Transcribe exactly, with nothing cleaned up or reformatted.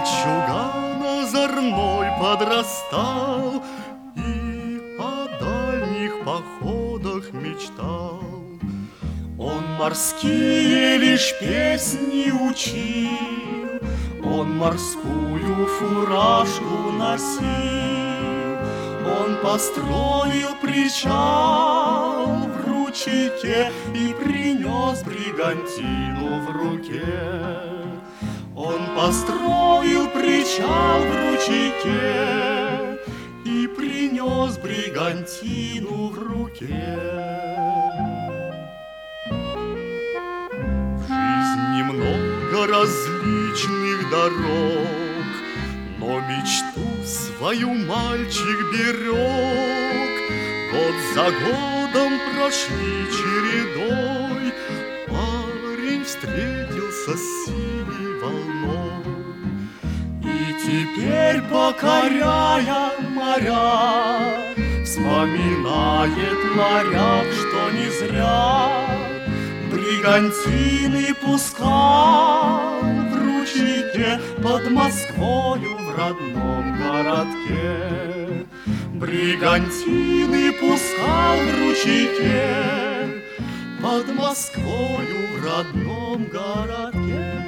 Мальчуган озорной подрастал и о дальних походах мечтал. Он морские лишь песни учил, он морскую фуражку носил, он построил причал в ручейке и принес бригантину в руке. Он построил причал в ручейке и принес бригантину в руке. В жизни много различных дорог, но мечту свою мальчик берег. Год за годом прошли чередой, парень встретился с синей волной. И теперь, покоряя моря, вспоминает моряк, что не зря бригантины пускал в ручейке под Москвою в родном городке. Бригантины пускал в ручейке под Москвою в родном городке.